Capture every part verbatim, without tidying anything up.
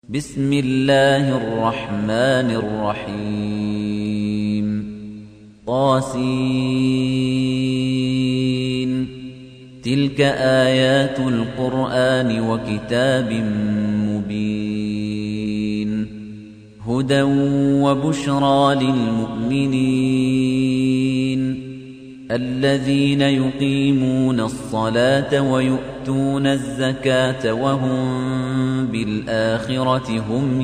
بسم الله الرحمن الرحيم طاسين تلك آيات القرآن وكتاب مبين هدى وبشرى للمؤمنين الذين يقيمون الصلاة ويؤتون الزكاة وهم بالآخرة هم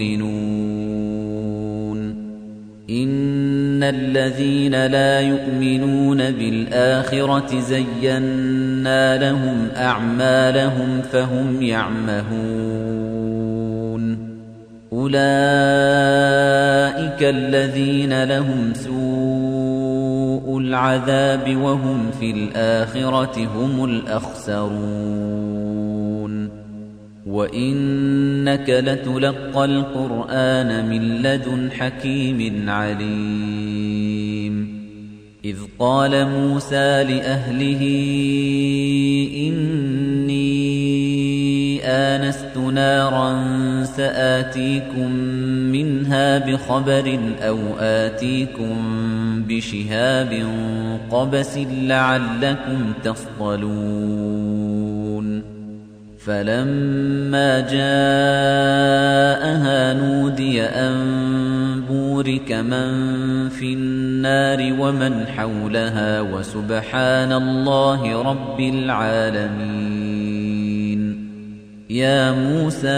يوقنون إن الذين لا يؤمنون بالآخرة زينا لهم أعمالهم فهم يعمهون أولئك الذين لهم سوء العذاب وهم في الآخرة هم الأخسرون وإنك لتلقى القرآن من لدن حكيم عليم إذ قال موسى لأهله إني آنست نارا سآتيكم منها بخبر أو آتيكم بشهاب قبس لعلكم تصطلون فلما جاءها نودي أن بورك من في النار ومن حولها وسبحان الله رب العالمين يا موسى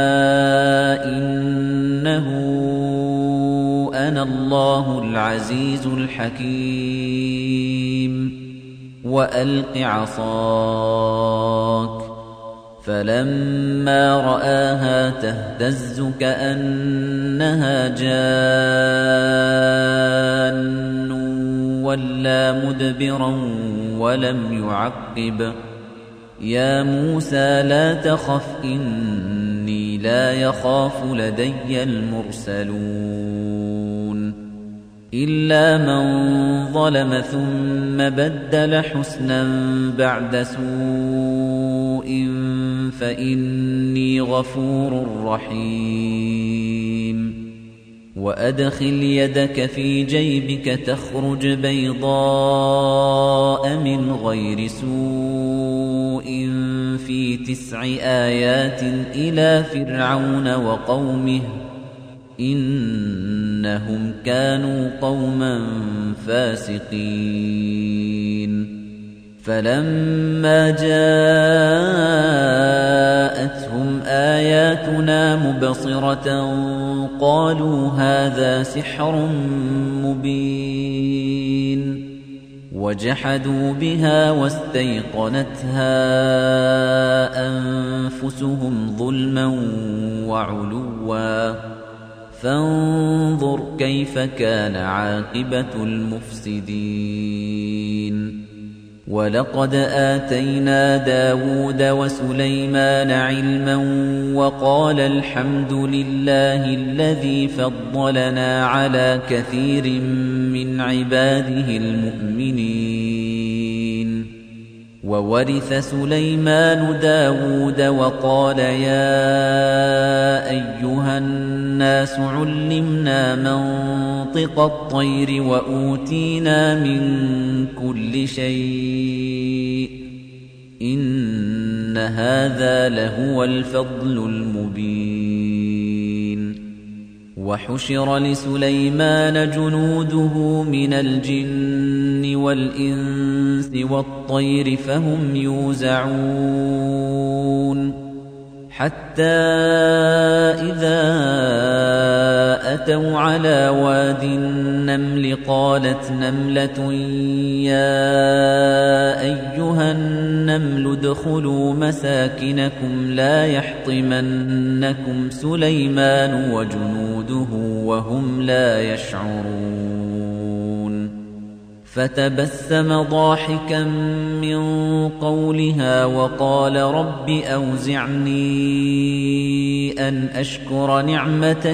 إنه أنا الله العزيز الحكيم وألق عصاك فلما رآها تهتز كأنها جان ولا مدبرا ولم يعقب يا موسى لا تخف إني لا يخاف لدي المرسلون إلا من ظلم ثم بدل حسنا بعد سوء فإني غفور رحيم وأدخل يدك في جيبك تخرج بيضاء من غير سوء في تسع آيات إلى فرعون وقومه إنهم كانوا قوما فاسقين فلما جاءتهم آياتنا مبصرة قالوا هذا سحر مبين وجحدوا بها واستيقنتها أنفسهم ظلما وعلوا فانظر كيف كان عاقبة المفسدين ولقد آتينا داود وسليمان علما وقال الحمد لله الذي فضلنا على كثير من عباده المؤمنين وورث سليمان داود وقال يا أيها الناس علمنا منطق الطير وأوتينا من كل شيء إن هذا لهو الفضل المبين وحشر لسليمان جنوده من الجن والإنس والطير فهم يوزعون حتى إذا أتوا على واد النمل قالت نملة يا أيها النمل ادخلوا مساكنكم لا يحطمنكم سليمان وجنوده وهم لا يشعرون فتبسم ضاحكا من قولها وقال رب أوزعني أن أشكر نعمتك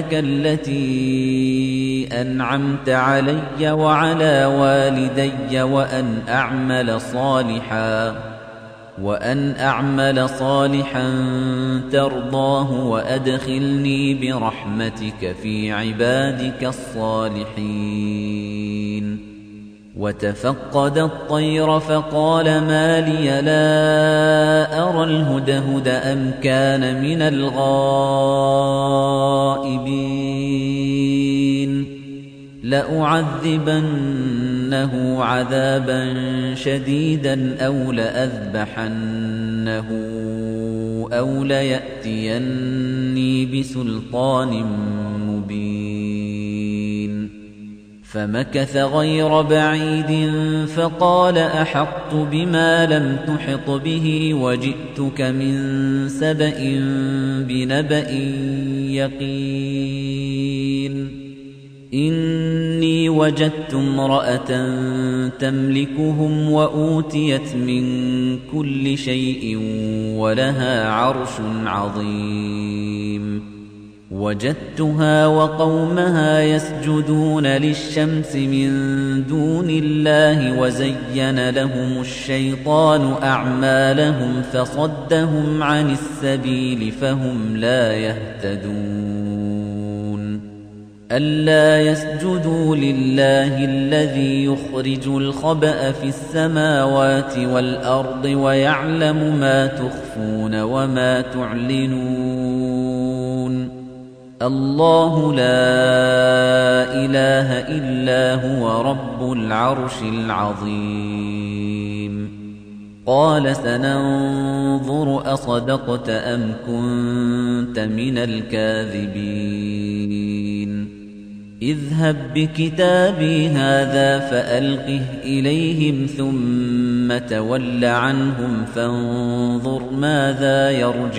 التي أنعمت علي وعلى والدي وأن أعمل صالحا وأن أعمل صالحا ترضاه وأدخلني برحمتك في عبادك الصالحين وتفقد الطير فقال ما لي لا أرى الهدهد أم كان من الغائبين لأعذبنه عذابا شديدا أو لأذبحنه أو ليأتيني بسلطان مبين فمكث غير بعيد فقال أحطت بما لم تحط به وجئتك من سبأ بنبأ يقين إني وجدت امرأة تملكهم وأوتيت من كل شيء ولها عرش عظيم وجدتها وقومها يسجدون للشمس من دون الله وزين لهم الشيطان أعمالهم فصدهم عن السبيل فهم لا يهتدون ألا يسجدوا لله الذي يخرج الخبأ في السماوات والأرض ويعلم ما تخفون وما تعلنون الله لا إله إلا هو رب العرش العظيم قال سننظر أصدقت أم كنت من الكاذبين اذهب بكتابي هذا فألقه إليهم ثم تول عنهم فانظر ماذا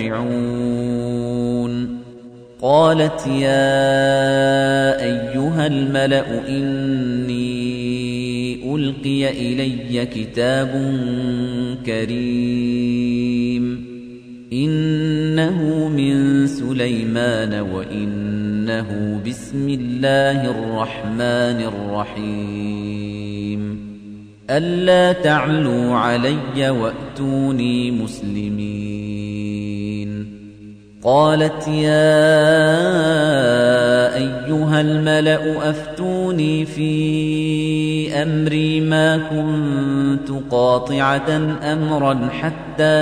يرجعون قالت يا أيها الملأ إني ألقي إلي كتاب كريم إنه من سليمان وإنه بسم الله الرحمن الرحيم ألا تعلوا علي وأتوني مسلمين قالت يا أيها الملأ أفتوني في أمري ما كنت قاطعة أمرا حتى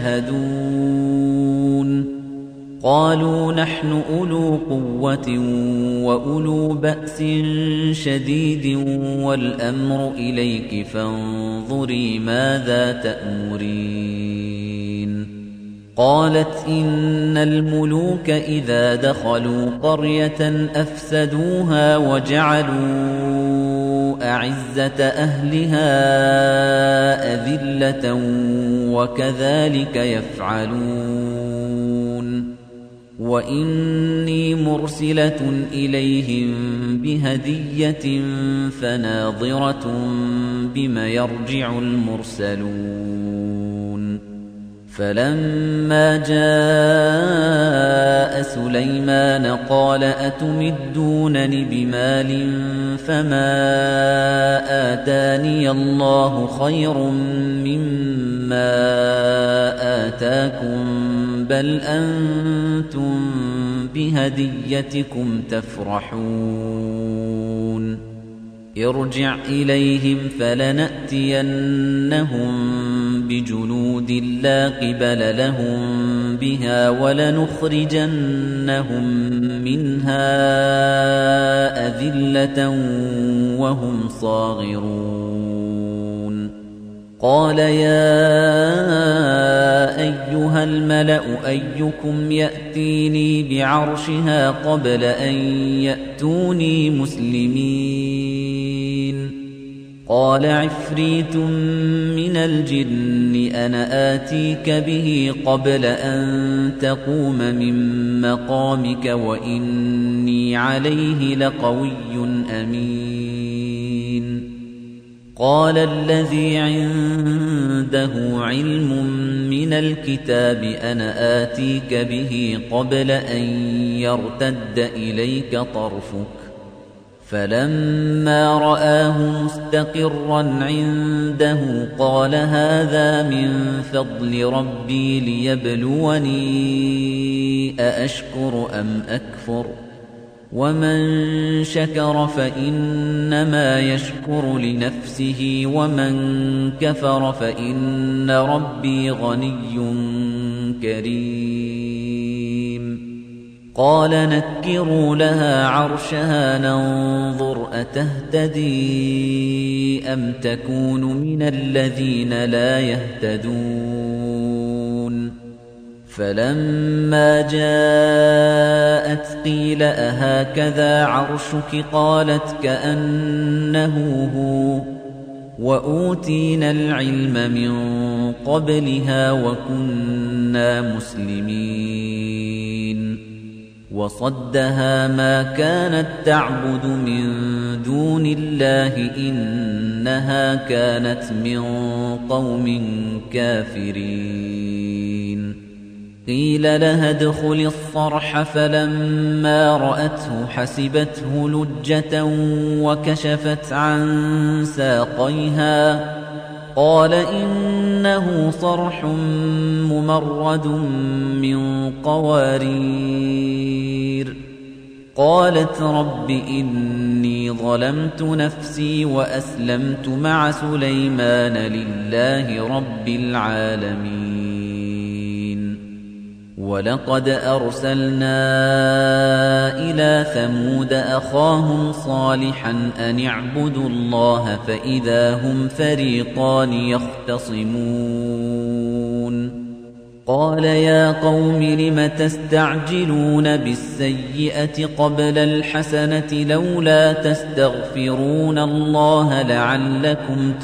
تشهدون قالوا نحن أولو قوة وأولو بأس شديد والأمر إليك فانظري ماذا تأمرين قالت إن الملوك إذا دخلوا قرية أفسدوها وجعلوا أعزة أهلها أذلة وكذلك يفعلون وإني مرسلة إليهم بهدية فناظرة بما يرجع المرسلون فلما جاء سليمان قال أتمدونني بمال فما آتاني الله خير مما آتاكم بل أنتم بهديتكم تفرحون ارجع إليهم فلنأتينهم بجنود لا قبل لهم بها ولنخرجنهم منها أذلة وهم صاغرون قال يا أيها الملأ أيكم يأتيني بعرشها قبل أن يأتوني مسلمين قال عفريت من الجن أنا آتيك به قبل أن تقوم من مقامك وإني عليه لقوي أمين قال الذي عنده علم من الكتاب أنا آتيك به قبل أن يرتد إليك طرفك فَلَمَّا رَآهُ مُسْتَقِرًّا عِندَهُ قَالَ هَذَا مِن فَضْلِ رَبِّي لِيَبْلُوَنِي أَأَشْكُرُ أَمْ أَكْفُرُ وَمَن شَكَرَ فَإِنَّمَا يَشْكُرُ لِنَفْسِهِ وَمَن كَفَرَ فَإِنَّ رَبِّي غَنِيٌّ كَرِيمٌ قَالَ نَكِّرُوا لَهَا عَرْشَهَا نَنظُرْ أَتَهْتَدِي أَمْ تَكُونُ مِنَ الَّذِينَ لَا يَهْتَدُونَ فَلَمَّا جَاءَتْ قِيلَ أَهَكَذَا عَرْشُكِ قَالَتْ كَأَنَّهُ هُوَ وَأُوتِينَا الْعِلْمَ مِنْ قَبْلِهَا وَكُنَّا مُسْلِمِينَ وَصَدَّهَا مَا كَانَتْ تَعْبُدُ مِن دُونِ اللَّهِ إِنَّهَا كَانَتْ مِن قَوْمٍ كَافِرِينَ قِيلَ لَهَا ادْخُلِي الصَّرْحَ فَلَمَّا رَأَتْهُ حَسِبَتْهُ لُجَّةً وَكَشَفَتْ عَن سَاقَيْهَا قَالَ إِنَّهُ صَرْحٌ مُّمَرَّدٌ مِّن قَوَارِيرَ قَالَتْ رَبِّ إِنِّي ظَلَمْتُ نَفْسِي وَأَسْلَمْتُ مَعَ سُلَيْمَانَ لِلَّهِ رَبِّ الْعَالَمِينَ وَلَقَدْ أَرْسَلْنَا إِلَى ثَمُودَ أَخَاهُمْ صَالِحًا أَنِ اعْبُدُوا اللَّهَ فَإِذَا هُمْ فَرِيقَانِ يَخْتَصِمُونَ قَالَ يَا قَوْمِ لِمَ تَسْتَعْجِلُونَ بِالسَّيِّئَةِ قَبْلَ الْحَسَنَةِ لَوْلَا تَسْتَغْفِرُونَ اللَّهَ لَعَلَّكُمْ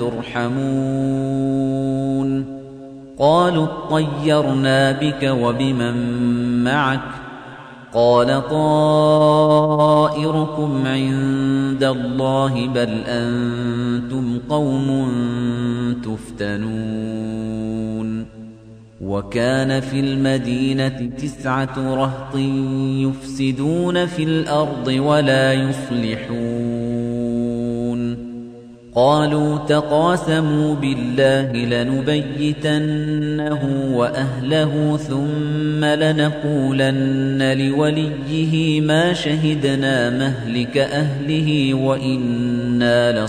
تُرْحَمُونَ قَالُوا اطَّيَّرْنَا بِكَ وَبِمَن مَّعَكَ قَالَ طَائِرُكُمْ عِندَ اللَّهِ بَلْ أَنتُمْ قَوْمٌ تُفْتَنُونَ وَكَانَ فِي الْمَدِينَةِ تِسْعَةُ رَهْطٍ يُفْسِدُونَ فِي الْأَرْضِ وَلَا يُصْلِحُونَ قَالُوا تَقَاسَمُوا بِاللَّهِ لَنُبَيِّتَنَّهُ وَأَهْلَهُ ثُمَّ لَنَقُولَنَّ لِوَلِيِّهِ مَا شَهِدْنَا مَهْلِكَ أَهْلِهِ وَإِنَّا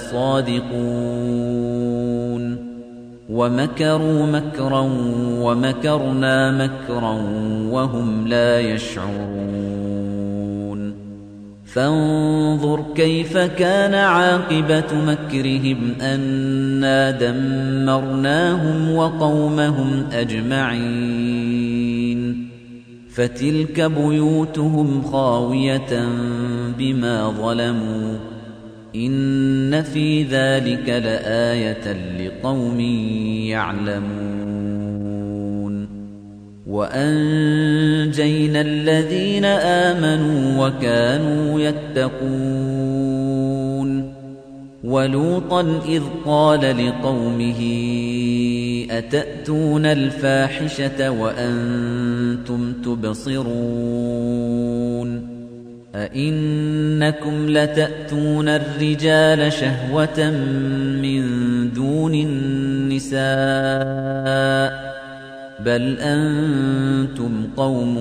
لَصَادِقُونَ وَمَكَرُوا مَكْرًا وَمَكَرْنَا مَكْرًا وَهُمْ لَا يَشْعُرُونَ فَانظُرْ كَيْفَ كَانَ عَاقِبَةُ مَكْرِهِمْ أَنَّا دَمَّرْنَاهُمْ وَقَوْمَهُمْ أَجْمَعِينَ فَتِلْكَ بُيُوتُهُمْ خَاوِيَةً بِمَا ظَلَمُوا إِنَّ فِي ذَلِكَ لَآيَةً لِقَوْمٍ يَعْلَمُونَ وَأَنجَيْنَا الَّذِينَ آمَنُوا وَكَانُوا يَتَّقُونَ وَلُوطًا إِذْ قَالَ لِقَوْمِهِ أَتَأْتُونَ الْفَاحِشَةَ وَأَنتُمْ تُبْصِرُونَ أَئِنَّكُمْ لَتَأْتُونَ الرِّجَالَ شَهْوَةً مِّن دُونِ النِّسَاءِ بَلْ أَنتُمْ قَوْمٌ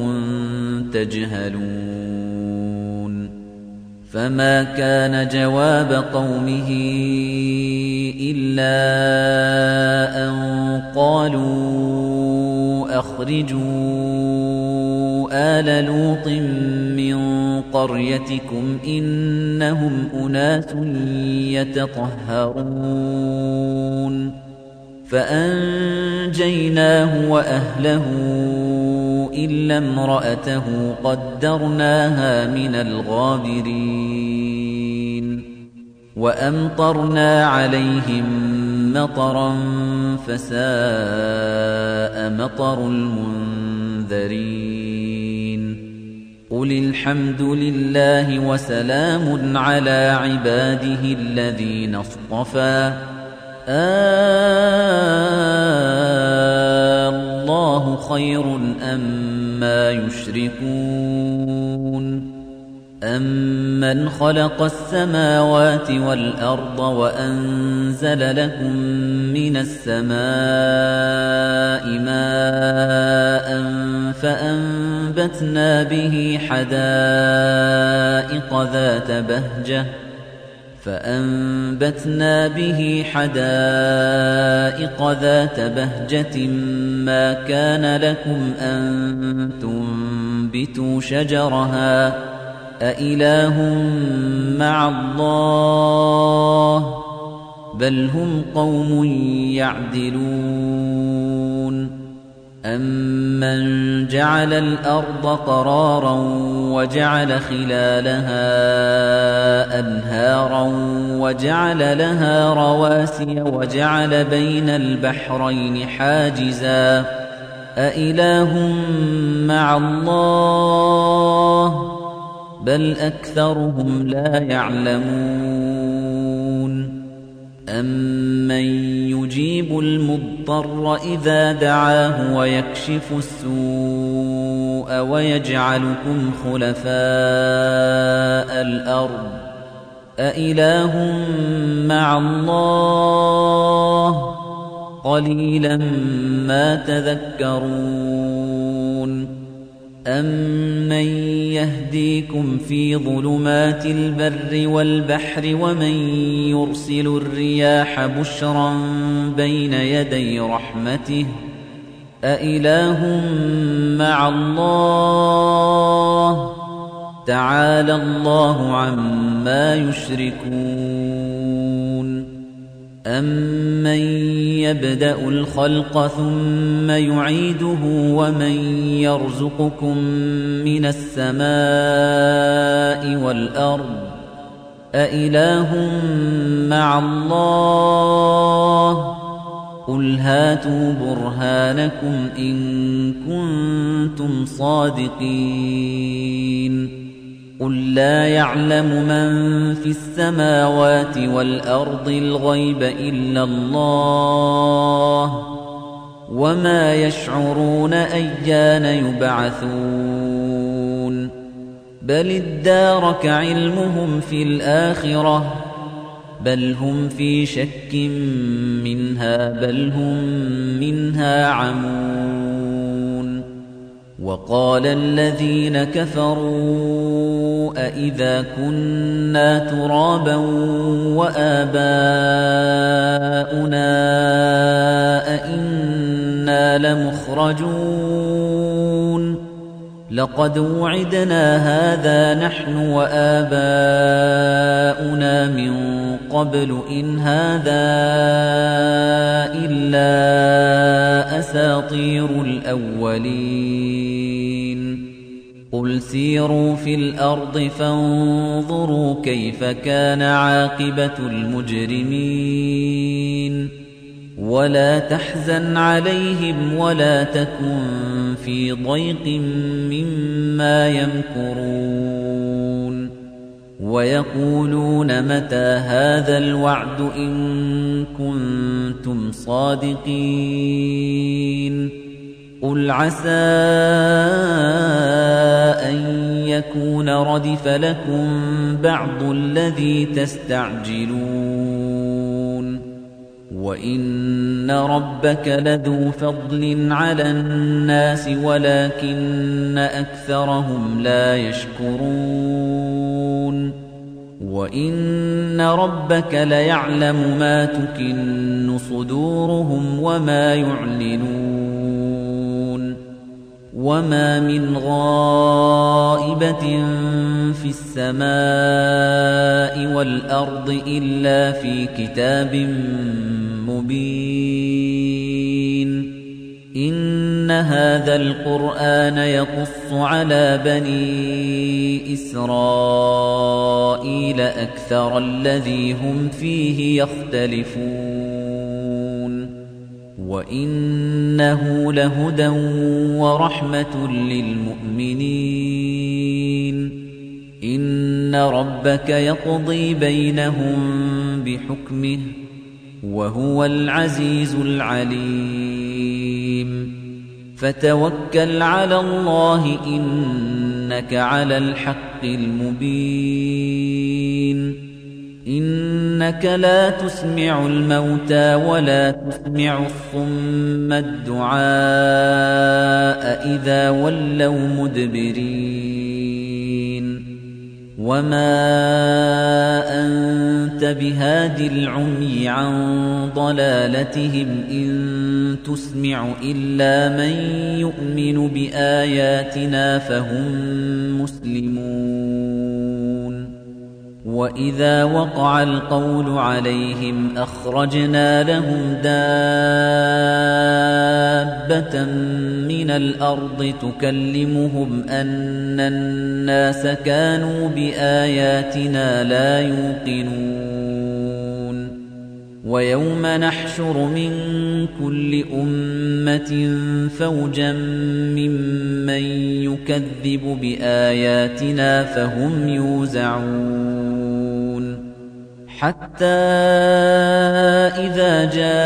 تَجْهَلُونَ فَمَا كَانَ جَوَابَ قَوْمِهِ إِلَّا أَن قَالُوا أَخْرِجُوا آلَ لُوطٍ مِّن قَرْيَتِكُمْ إِنَّهُمْ أُنَاسٌ يَتَطَهَّرُونَ فَأَنجَيْنَاهُ وَأَهْلَهُ إِلَّا امْرَأَتَهُ قَدَّرْنَاهَا مِنَ الْغَابِرِينَ وَأَمْطَرْنَا عَلَيْهِم مَّطَرًا فَسَاءَ مَطَرُ الْمُنذَرِينَ قُلِ الْحَمْدُ لِلَّهِ وَسَلَامٌ عَلَى عِبَادِهِ الَّذِينَ اصْطَفَى اللَّهُ خَيْرٌ أَمَّا يُشْرِكُونَ أَمَّا أَمَّنْ خَلَقَ السَّمَاوَاتِ وَالْأَرْضَ وَأَنزَلَ لَكُم مِّنَ السَّمَاءِ مَاءً فَأَنبَتْنَا بِهِ حَدَائِقَ ذَاتَ بَهْجَةٍ فَأَنبَتْنَا بِهِ حَدَائِقَ ذَاتَ بَهْجَةٍ مَا كَانَ لَكُمْ أَن تُنبِتُوا شَجَرَهَا أَإِلَٰهٌ مَّعَ اللَّهِ بَلْ هُمْ قَوْمٌ يَعْدِلُونَ أَمَّنْ جَعَلَ الْأَرْضَ قَرَارًا وَجَعَلَ خِلَالَهَا أَنْهَارًا وَجَعَلَ لَهَا رَوَاسِيَ وَجَعَلَ بَيْنَ الْبَحْرَيْنِ حَاجِزًا أَإِلَٰهٌ مَّعَ اللَّهِ بَلْ أَكْثَرُهُمْ لَا يَعْلَمُونَ أَمَّن يُجِيبُ الْمُضْطَرَّ إِذَا دَعَاهُ وَيَكْشِفُ السُّوءَ وَيَجْعَلُكُمْ خُلَفَاءَ الْأَرْضِ أَإِلَٰهٌ مَّعَ اللَّهِ قَلِيلًا مَّا تَذَكَّرُونَ أَمَّن يَهْدِيكُمْ فِي ظُلُمَاتِ الْبَرِّ وَالْبَحْرِ وَمَن يُرْسِلُ الرِّيَاحَ بُشْرًا بَيْنَ يَدَيْ رَحْمَتِهِ أَإِلَٰهٌ مَّعَ اللَّهِ تَعَالَى اللَّهُ عَمَّا يُشْرِكُونَ أَمَّن يَبْدَأُ الْخَلْقَ ثُمَّ يُعِيدُهُ وَمَن يَرْزُقُكُم مِّنَ السَّمَاءِ وَالْأَرْضِ أَإِلَٰهٌ مَّعَ اللَّهِ قُلْ هَاتُوا بُرْهَانَكُمْ إِن كُنتُمْ صَادِقِينَ قُل لَّا يَعْلَمُ مَن فِي السَّمَاوَاتِ وَالْأَرْضِ الْغَيْبَ إِلَّا اللَّهُ وَمَا يَشْعُرُونَ أَيَّانَ يُبْعَثُونَ بَلِ ادَّارَكَ عِلْمُهُمْ فِي الْآخِرَةِ بَلْ هُمْ فِي شَكٍّ مِّنْهَا بَلْ هُم مِّنْهَا عَمُونَ وَقَالَ الَّذِينَ كَفَرُوا أَإِذَا كُنَّا تُرَابًا وَآبَاؤُنَا أَإِنَّا لَمُخْرَجُونَ لَقَدْ وُعِدْنَا هَذَا نَحْنُ وَآبَاؤُنَا مِن قَبْلُ إِنْ هَذَا إِلَّا أَسَاطِيرُ الْأَوَّلِينَ قُلْ سِيرُوا فِي الْأَرْضِ فَانظُرُوا كَيْفَ كَانَ عَاقِبَةُ الْمُجْرِمِينَ وَلَا تَحْزَنْ عَلَيْهِمْ وَلَا تَكُنْ فِي ضَيْقٍ مِّمَّا يَمْكُرُونَ وَيَقُولُونَ مَتَى هَذَا الْوَعْدُ إِن كُنتُمْ صَادِقِينَ قُلْ عَسَىٰ أَن يَكُونَ رَدِفَ لَكُم بَعْضُ الَّذِي تَسْتَعْجِلُونَ وَإِنَّ رَبَّكَ لَذُو فَضْلٍ عَلَى النَّاسِ وَلَكِنَّ أَكْثَرَهُمْ لَا يَشْكُرُونَ وَإِنَّ رَبَّكَ لَيَعْلَمُ مَا تُكِنُّ صُدُورُهُمْ وَمَا يُعْلِنُونَ وَمَا مِنْ غَائِبَةٍ فِي السَّمَاءِ وَالْأَرْضِ إِلَّا فِي كِتَابٍ مُبِينٍ إِنَّ هَذَا الْقُرْآنَ يَقُصُّ عَلَى بَنِي إِسْرَائِيلَ أَكْثَرَ الَّذِي هُمْ فِيهِ يَخْتَلِفُونَ وَإِنَّهُ لَهُدًى وَرَحْمَةٌ لِّلْمُؤْمِنِينَ إِنَّ رَبَّكَ يَقْضِي بَيْنَهُم بِحُكْمِهِ وَهُوَ الْعَزِيزُ الْعَلِيمُ فَتَوَكَّلْ عَلَى اللَّهِ إِنَّ إنك على الحق المبين إنك لا تسمع الموتى ولا تسمع الصم الدعاء إذا ولوا مدبرين وما أنت بهاد العمي عن ضلالتهم إن تسمع إلا من يؤمن بآياتنا فهم مسلمون وإذا وقع القول عليهم أخرجنا لهم دابة من الأرض تكلمهم أن الناس كانوا بآياتنا لا يوقنون ويوم نحشر من كل أمة فوجا ممن يكذب بآياتنا فهم يوزعون حتى إذا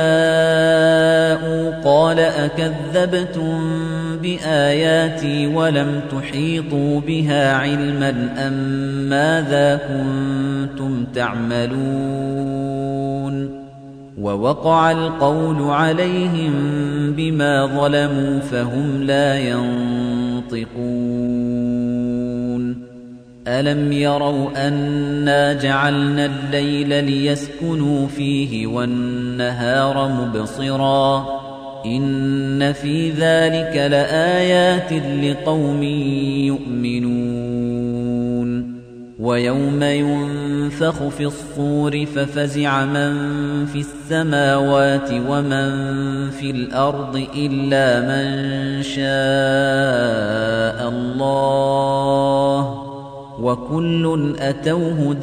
جاءوا قال أكذبتم بآياتي ولم تحيطوا بها علما أم ماذا كنتم تعملون ووقع القول عليهم بما ظلموا فهم لا ينطقون ألم يروا أنا جعلنا الليل ليسكنوا فيه والنهار مبصرا إن في ذلك لآيات لقوم يؤمنون ويوم ينفخ في الصور ففزع من في السماوات ومن في الأرض إلا من شاء الله وكل أتوه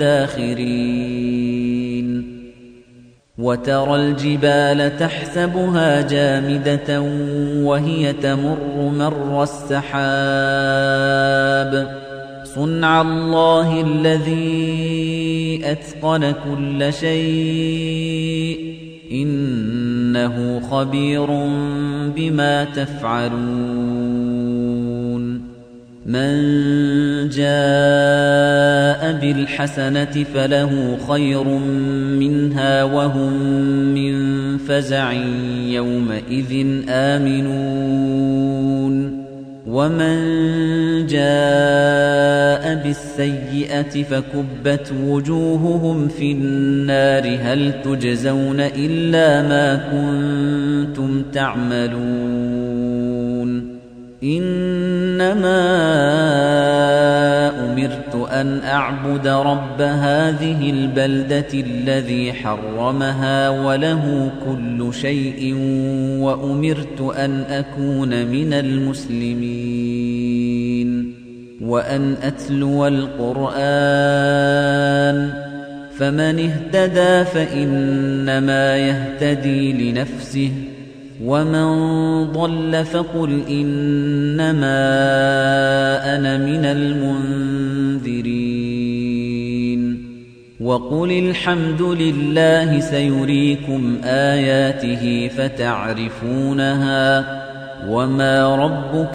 داخرين وترى الجبال تحسبها جامدة وهي تمر مر السحاب صنع الله الذي أتقن كل شيء إنه خبير بما تفعلون من جاء بالحسنة فله خير منها وهم من فزع يومئذ آمنون ومن جاء بالسيئة فكبت وجوههم في النار هل تجزون إلا ما كنتم تعملون إنما أمرت أن أعبد رب هذه البلدة الذي حرمها وله كل شيء وأمرت أن أكون من المسلمين وأن أتلو القرآن فمن اهتدى فإنما يهتدي لنفسه ومن ضل فقل إنما أنا من المنذرين وقل الحمد لله سيريكم آياته فتعرفونها وما ربك